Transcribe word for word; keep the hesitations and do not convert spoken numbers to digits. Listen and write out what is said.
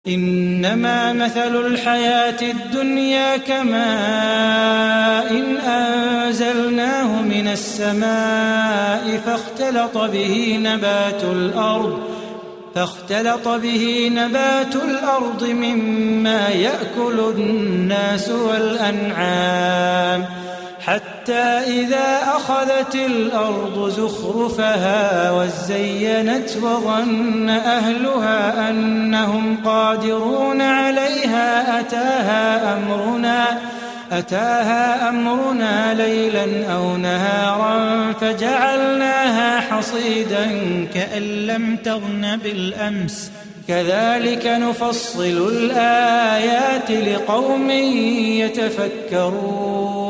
إنما مثل الحياة الدنيا كماء إن أنزلناه من السماء فاختلط به نبات الأرض فاختلط به نبات الأرض مما يأكل الناس والأنعام حتى إذا أخذت الأرض زخرفها وزينت وظن أهلها أنهم قادرون عليها أتاها أمرنا أتاها أمرنا ليلا أو نهارا فجعلناها حصيدا كأن لم تغن بالأمس كذلك نفصل الآيات لقوم يتفكرون